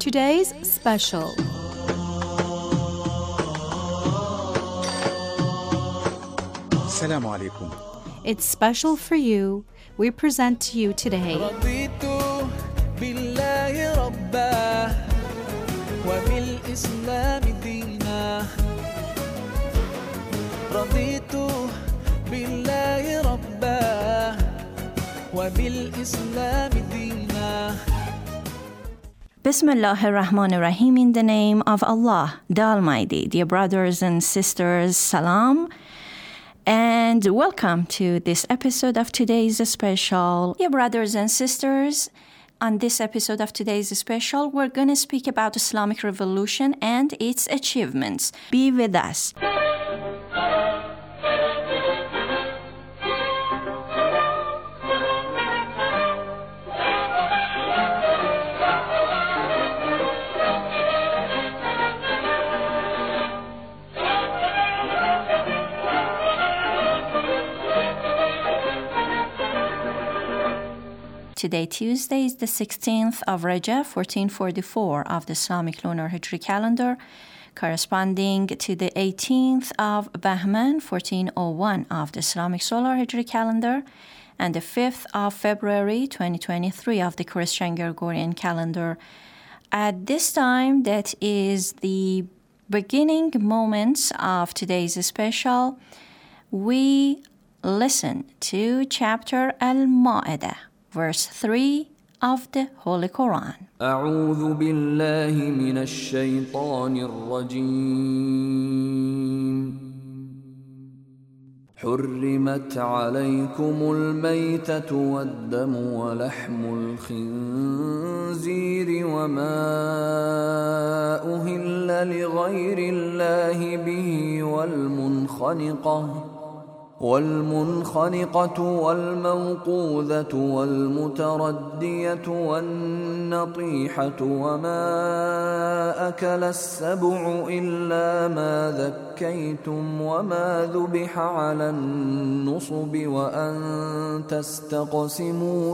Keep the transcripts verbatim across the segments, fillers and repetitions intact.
today's special. Assalamu alaikum. It's special for you. We present to you today رضيت بالله ربا وبالإسلام دينا رضيت بالله ربا وبالإسلام دينا. Bismillah ar-Rahman ar-Rahim, in the name of Allah, the Almighty. Dear brothers and sisters, salam, and welcome to this episode of today's special. Dear brothers and sisters, on this episode of today's special, we're going to speak about Islamic Revolution and its achievements. Be with us. Today, Tuesday, is the sixteenth of Rajab, fourteen forty-four of the Islamic lunar Hijri calendar, corresponding to the eighteenth of Bahman, fourteen oh one of the Islamic solar Hijri calendar, and the fifth of February, twenty twenty-three of the Christian Gregorian calendar. At this time, that is the beginning moments of today's special, we listen to chapter Al-Ma'idah, verse three of the Holy Quran. أعوذ بالله من الشيطان الرجيم. حرمت عليكم الميتة والدم ولحم الخنزير وما أهل لغير الله به والمنخنقة والمنخنقة والموقوذة والمتردية والنطيحة وما أكل السبع إلا ما ذكيتم وما ذبح على النصب وأن تستقسموا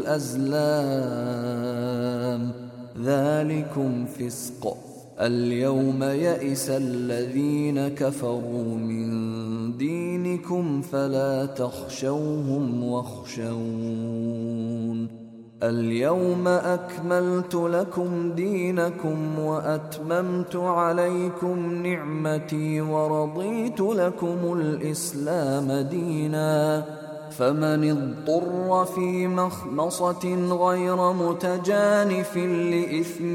بالأزلام ذلكم فسق. اليوم يئس الذين كفروا من دينكم فلا تخشوهم واخشون. اليوم أكملت لكم دينكم وأتممت عليكم نعمتي ورضيت لكم الإسلام دينا. فمن اضطر في مخمصة غير متجانف لإثم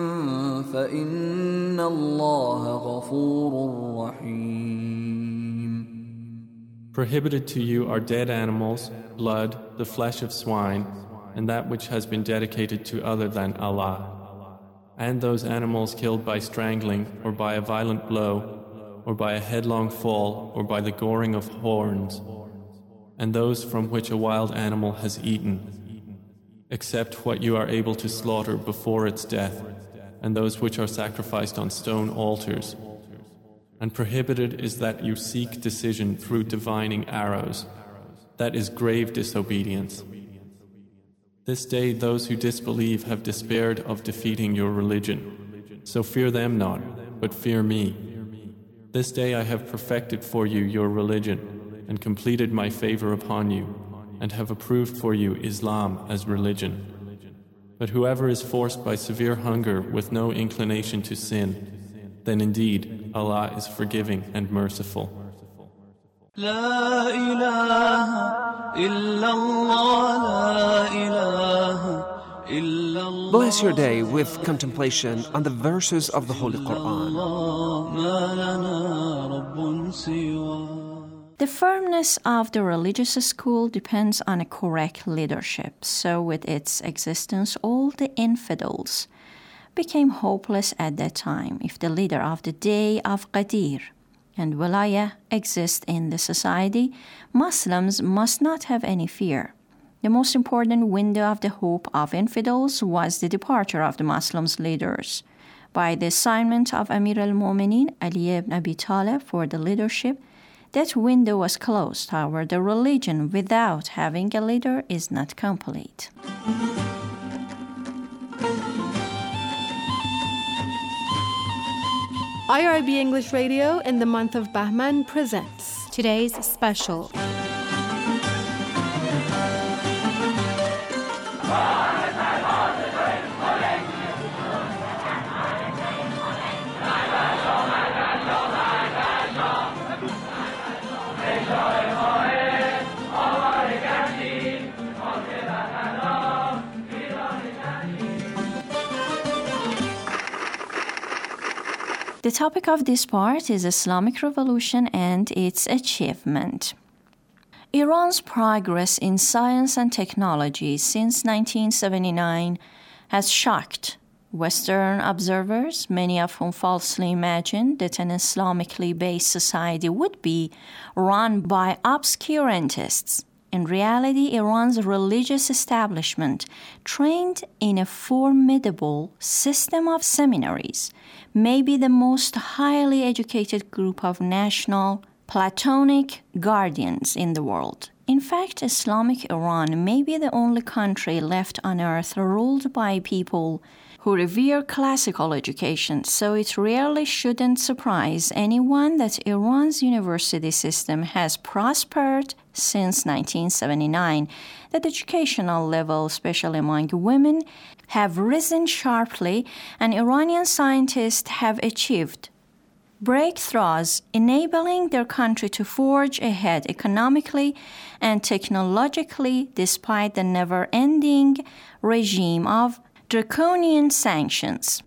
فإن الله غفور رحيم. Prohibited to you are dead animals, blood, the flesh of swine, and that which has been dedicated to other than Allah, and those animals killed by strangling, or by a violent blow, or by a headlong fall, or by the goring of horns, and those from which a wild animal has eaten, except what you are able to slaughter before its death, and those which are sacrificed on stone altars. And prohibited is that you seek decision through divining arrows. That is grave disobedience. This day those who disbelieve have despaired of defeating your religion. So fear them not, but fear me. This day I have perfected for you your religion, and completed my favor upon you, and have approved for you Islam as religion. But whoever is forced by severe hunger with no inclination to sin, then indeed Allah is forgiving and merciful. لا إله إلا الله لا إله إلا الله. Bless your day with contemplation on the verses of the Holy Quran. ما لنا رب سواه. The firmness of the religious school depends on a correct leadership. So with its existence, all the infidels became hopeless at that time. If the leader of the day of Qadir and Wilayah exist in the society, Muslims must not have any fear. The most important window of the hope of infidels was the departure of the Muslims' leaders. By the assignment of Amir al-Mu'minin Ali ibn Abi Talib for the leadership, that window was closed. However, the religion without having a leader is not complete. I R B English Radio in the month of Bahman presents today's special. The topic of this part is Islamic Revolution and its achievement. Iran's progress in science and technology since nineteen seventy-nine has shocked Western observers, many of whom falsely imagined that an Islamically based society would be run by obscurantists. In reality, Iran's religious establishment, trained in a formidable system of seminaries, may be the most highly educated group of national Platonic guardians in the world. In fact, Islamic Iran may be the only country left on earth ruled by people who revere classical education, so it really shouldn't surprise anyone that Iran's university system has prospered since nineteen seventy-nine, that educational level, especially among women, have risen sharply, and Iranian scientists have achieved breakthroughs enabling their country to forge ahead economically and technologically despite the never-ending regime of draconian sanctions.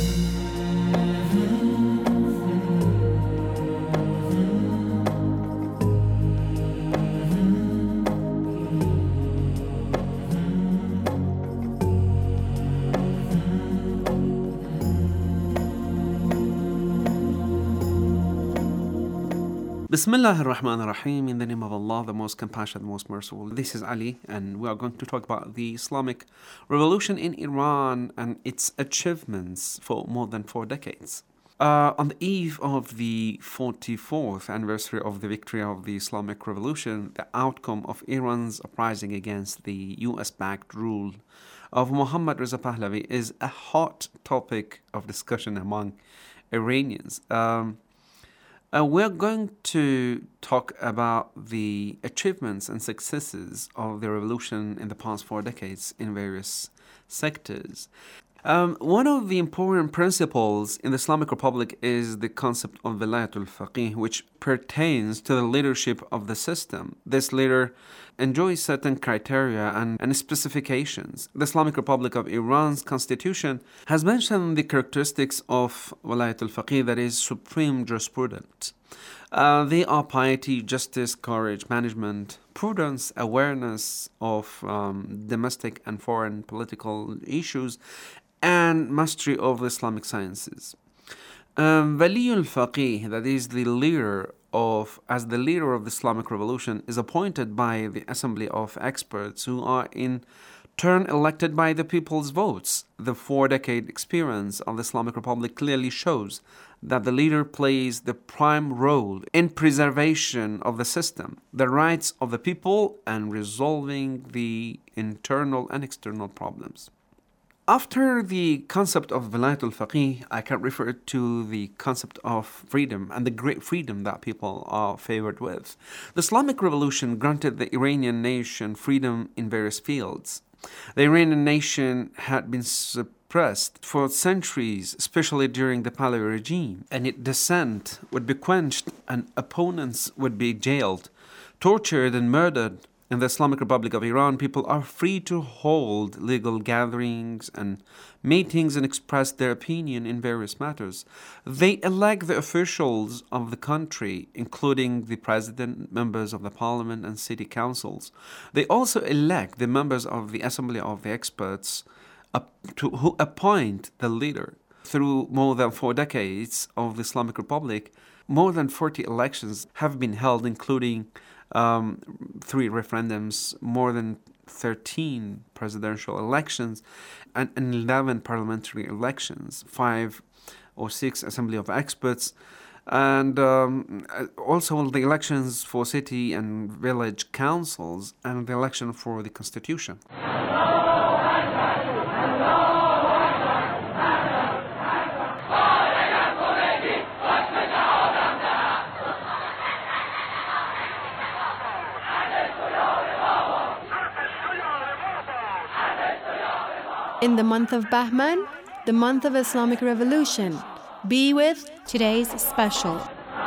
Bismillah ar-Rahman ar-Rahim, in the name of Allah, the most compassionate, the most merciful. This is Ali, and we are going to talk about the Islamic Revolution in Iran and its achievements for more than four decades. Uh, on the eve of the forty-fourth anniversary of the victory of the Islamic Revolution, the outcome of Iran's uprising against the U S-backed rule of Mohammad Reza Pahlavi is a hot topic of discussion among Iranians. Um, Uh, we're going to talk about the achievements and successes of the revolution in the past four decades in various sectors. Um, one of the important principles in the Islamic Republic is the concept of Wilayatul Faqih, which pertains to the leadership of the system. This leader enjoys certain criteria and, and specifications. The Islamic Republic of Iran's constitution has mentioned the characteristics of Wilayatul Faqih, that is, supreme jurisprudence. Uh, they are piety, justice, courage, management, prudence, awareness of um, domestic and foreign political issues, and mastery of the Islamic sciences. Um, Waliyul Faqih, that is the leader of, as the leader of the Islamic Revolution, is appointed by the assembly of experts who are in turn elected by the people's votes. The four-decade experience of the Islamic Republic clearly shows that the leader plays the prime role in preservation of the system, the rights of the people, and resolving the internal and external problems. After the concept of Wilayatul Faqih, I can refer to the concept of freedom and the great freedom that people are favored with. The Islamic Revolution granted the Iranian nation freedom in various fields. The Iranian nation had been suppressed for centuries, especially during the Pahlavi regime, and its dissent would be quenched and opponents would be jailed, tortured, and murdered. In the Islamic Republic of Iran, people are free to hold legal gatherings and meetings and express their opinion in various matters. They elect the officials of the country, including the president, members of the parliament, and city councils. They also elect the members of the assembly of the experts up to, who appoint the leader. Through more than four decades of the Islamic Republic, more than forty elections have been held, including Um, three referendums, more than thirteen presidential elections, and eleven parliamentary elections, five or six assembly of experts, and um, also the elections for city and village councils, and the election for the constitution. in the month of Bahman, the month of Islamic Revolution. Be with today's special.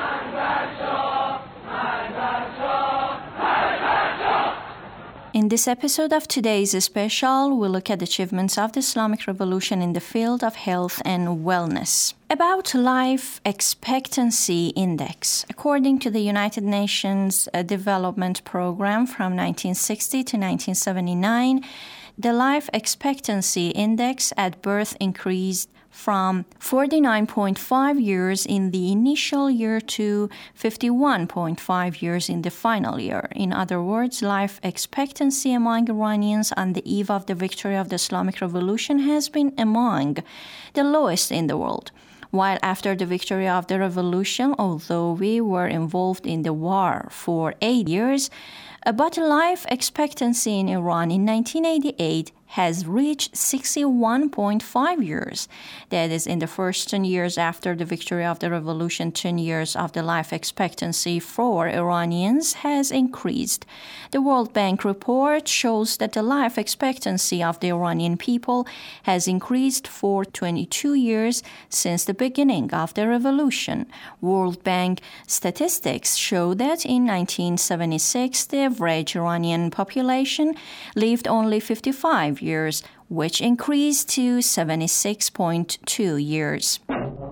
In this episode of today's special, we'll look at the achievements of the Islamic Revolution in the field of health and wellness. About life expectancy index. According to the United Nations Development Program from nineteen sixty to nineteen seventy-nine, the life expectancy index at birth increased from forty-nine point five years in the initial year to fifty-one point five years in the final year. In other words, life expectancy among Iranians on the eve of the victory of the Islamic Revolution has been among the lowest in the world. While after the victory of the revolution, although we were involved in the war for eight years, but life expectancy in Iran in nineteen eighty-eight has reached sixty-one point five years. That is, in the first ten years after the victory of the revolution, ten years of the life expectancy for Iranians has increased. The World Bank report shows that the life expectancy of the Iranian people has increased for twenty-two years since the beginning of the revolution. World Bank statistics show that in nineteen seventy-six, the average Iranian population lived only fifty-five years, which increased to seventy-six point two years.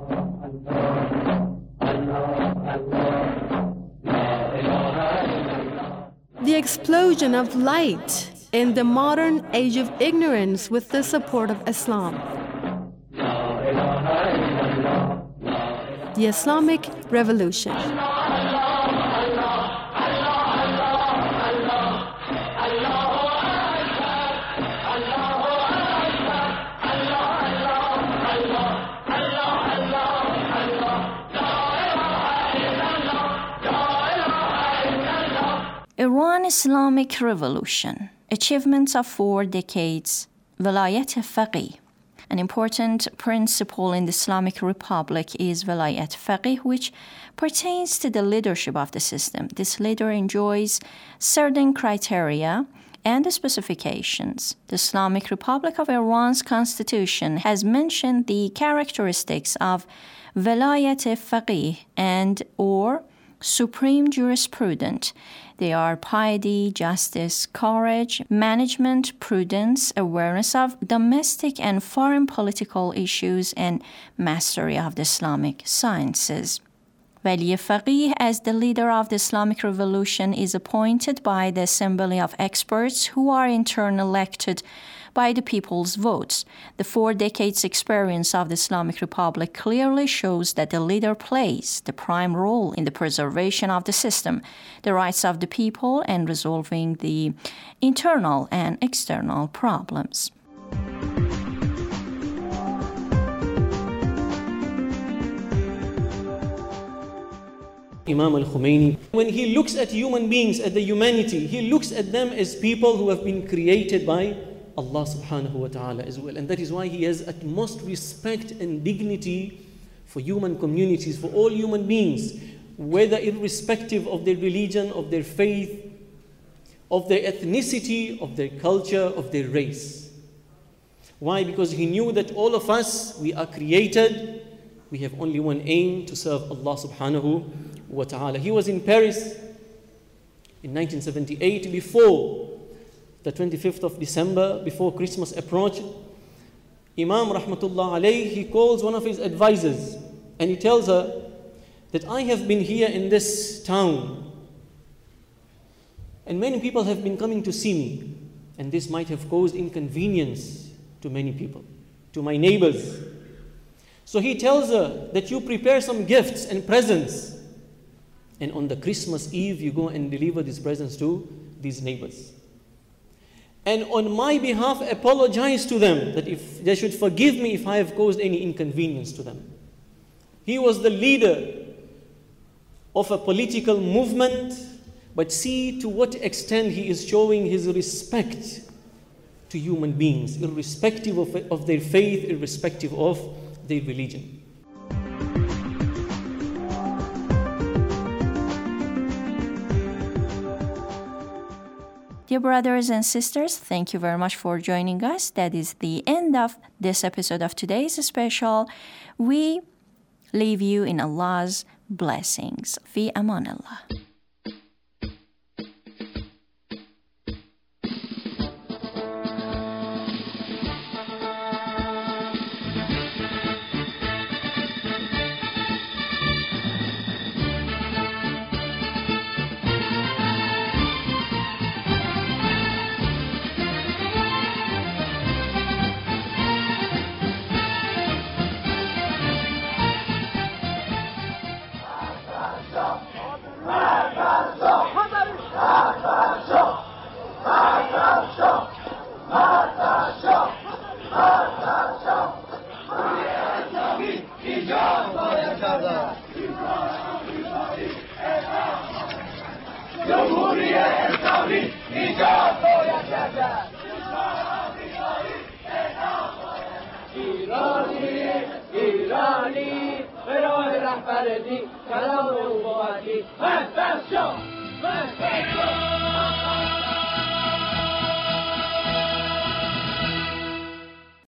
the explosion of light in the modern age of ignorance with the support of Islam. The Islamic Revolution. Iran Islamic Revolution. Achievements of four decades. Velayat Faqih. An important principle in the Islamic Republic is Velayat Faqih, which pertains to the leadership of the system. This leader enjoys certain criteria and specifications. The Islamic Republic of Iran's constitution has mentioned the characteristics of Velayat Faqih and or supreme jurisprudent. They are piety, justice, courage, management, prudence, awareness of domestic and foreign political issues, and mastery of the Islamic sciences. Wali Faqih, as the leader of the Islamic Revolution, is appointed by the Assembly of Experts, who are in turn elected by the people's votes. The four decades experience of the Islamic Republic clearly shows that the leader plays the prime role in the preservation of the system, the rights of the people, and resolving the internal and external problems. Imam al-Khomeini, when he looks at human beings, at the humanity, he looks at them as people who have been created by Allah subhanahu wa ta'ala as well. And that is why he has utmost respect and dignity for human communities, for all human beings, whether irrespective of their religion, of their faith, of their ethnicity, of their culture, of their race. Why? Because he knew that all of us, we are created, we have only one aim, to serve Allah subhanahu wa ta'ala. He was in Paris in nineteen seventy-eight, before the twenty-fifth of December, before Christmas approached. Imam rahmatullah alayhi, he calls one of his advisors and he tells her that I have been here in this town and many people have been coming to see me, and this might have caused inconvenience to many people, to my neighbors. So he tells her that you prepare some gifts and presents, and on the Christmas Eve you go and deliver these presents to these neighbors. And on my behalf, apologize to them, that if they should forgive me if I have caused any inconvenience to them. He was the leader of a political movement, but see to what extent he is showing his respect to human beings, irrespective of, of their faith, irrespective of their religion. Dear brothers and sisters, thank you very much for joining us. That is the end of this episode of today's special. We leave you in Allah's blessings. Fi aman Allah. ایرانی به راه رهبر دین کلام او با عدی من بخشم من بخشم